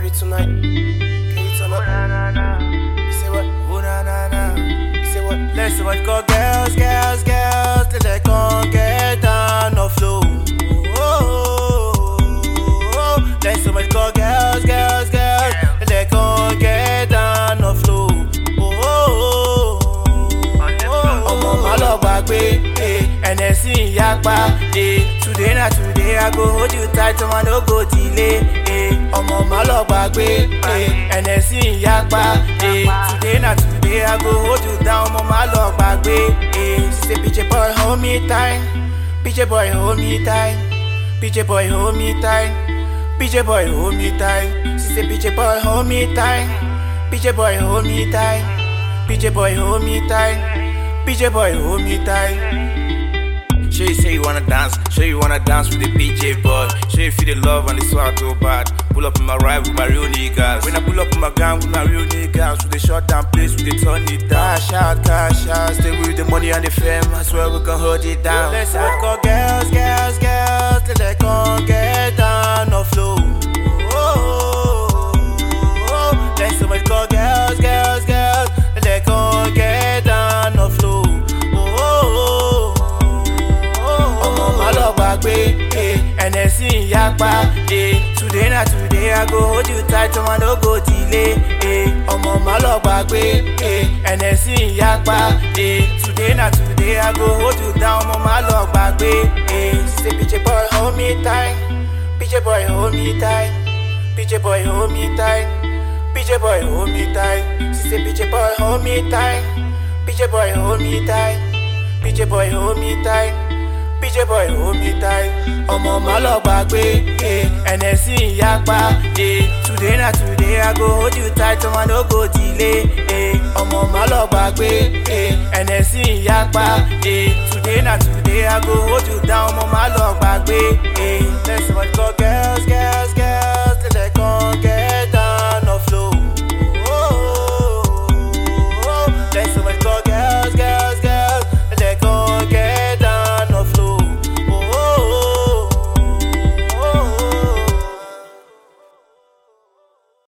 baby tonight. Can you turn up? You say what? Oh na na na. You say what? Let's see what go girls, girls, girls till they can't get down no flow. Oh, let's see what go girls, girls, girls till they can't get down no flow. Ọmọ má lọ gbàgbé, NSC yapa. Today na today I go hold you tight, I no go delay. Ọmọ má lọ gbàgbé, NSC yapa. Today na today I go hold you down, ọmọ má lọ gbàgbé. She say PJ boy hold me tight, PJ boy hold me tight, PJ boy hold me tight, PJ boy hold me tight. She say PJ boy hold me tight, PJ boy hold me tight, PJ boy hold me tight, PJ boy hold me tight. Sure you say you wanna dance, sure you wanna dance with the PJ boy. Sure you feel the love and the swag too bad. Pull up in my ride with my real niggas. When I pull up in my gang with my real niggas, with the short down place, with the turn it down. Cash out, stay with the money and the fame. I swear we gon' hold it down. Let's what go girls, girls, girls till they can't get down no flow. Let's what go girls, girls, girls till they can't get down no flow. NSC yapa. Today na today I go hold you tight, I no go delay. Ọmọ má lọ gbàgbé, NSC yapa. Today na today I go hold you down, ọmọ má lọ gbàgbé. She say PJ boy hold me tight, PJ boy hold me tight, PJ boy hold me tight, PJ boy hold me tight. She say PJ boy hold me tight, PJ boy hold me tight, PJ boy hold me tight, PJ boy hold me tight. Ọmọ má lọ gbàgbé, NSC yapa. Today na today I go hold you tight, I no go delay. Ọmọ má lọ gbàgbé, NSC yapa. Today na today I go hold you down, ọmọ má lọ